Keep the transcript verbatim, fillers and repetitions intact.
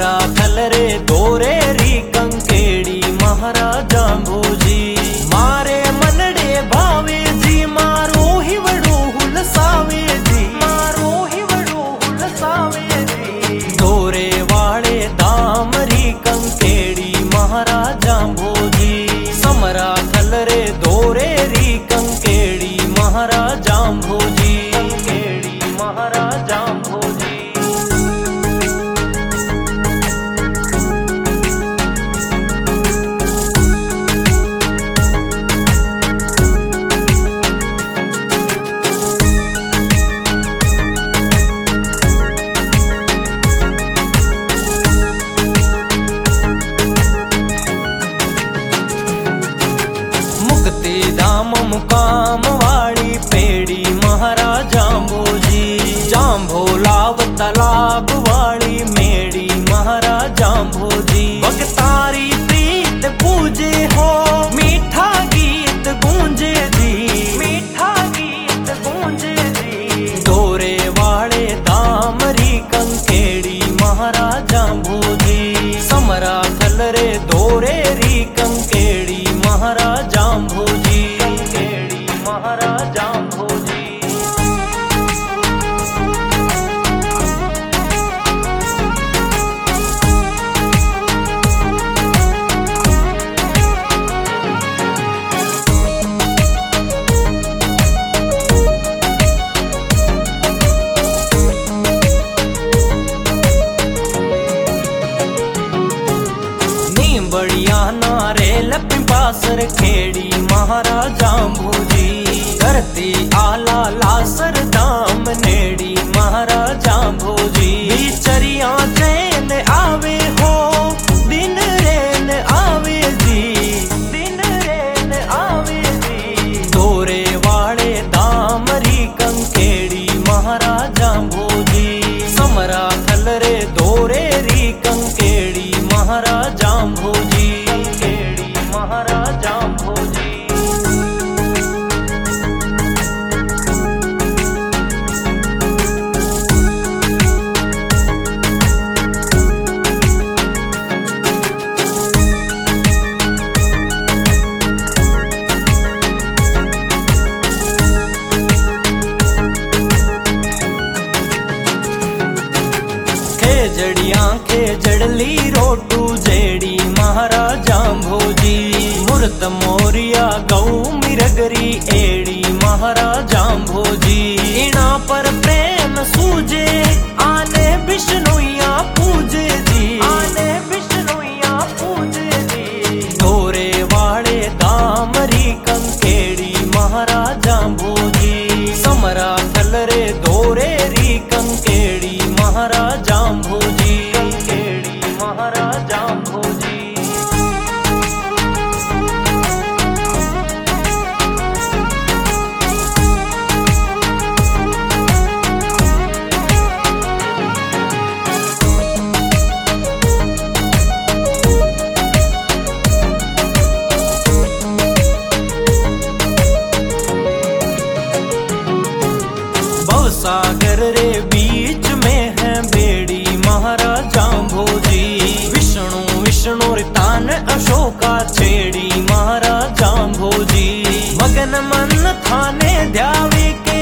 समरा खलरे दोरे री कंकेड़ी महाराजा भोजी मारे मनडे भावे जी मारो ही वड़ो हुलसावे जी मारो ही वड़ो हुलसावे जी दोरे वाले दामरी कंकेड़ी महाराजा भोजी समरा खलरे दोरे री कंकेड़ी महाराजा भोजी कंकेड़ी महाराजा भोजी धाम मुकाम वाली पेड़ी महाराजा भोजी जाम्भोलाव तालाब वाली मेड़ी महाराजा भोजी भगतारी प्रीत पूजे हो मीठा गीत गूंजे जी मीठा गीत गूंजे जी दोरे वाले दामरी कंकेड़ी महाराजा भोजी समरा खलरे दोरे री कंकेड़ी महाराजा भोजी कंकेड़ी महाराजा भोजी बढ़िया नारे लपी पासर खेड़ी महाराजा भोजी धरती आला लासर दाम नेड़ी महाराजा भोजी चरिया चैन आवे हो दिन रेन आवे जी दिन रेन आवे जी दोरे वाले दामरी कंकेड़ी महाराजा भोजी समरा खलरे दोरे री कंकेड़ी महाराजा भोजी कंकेड़ी महाराजा भोजी खेजड़िया खेजड़ली रोटू जेड़ी महाराजा भोजी मूर्त मोरिया गौ मिरगरी एड़ी महाराजा भोजी इना पर प्रेम सूजे आने बिश्नोइया पूजे जी आने बिश्नोइया पूजे जी दोरे वाले दामरी कंकेड़ी महाराजा भोजी समरा खलरे दोरे री कंकेड़ी महाराजा भोजी कंकेड़ी महाराजा भोजी भवसागर रे बीच में है बेड़ी महाराजा भोजी विष्णु विष्णु रितान अशोका छेड़ी महाराजा भोजी मगन मन थाने ध्यावे के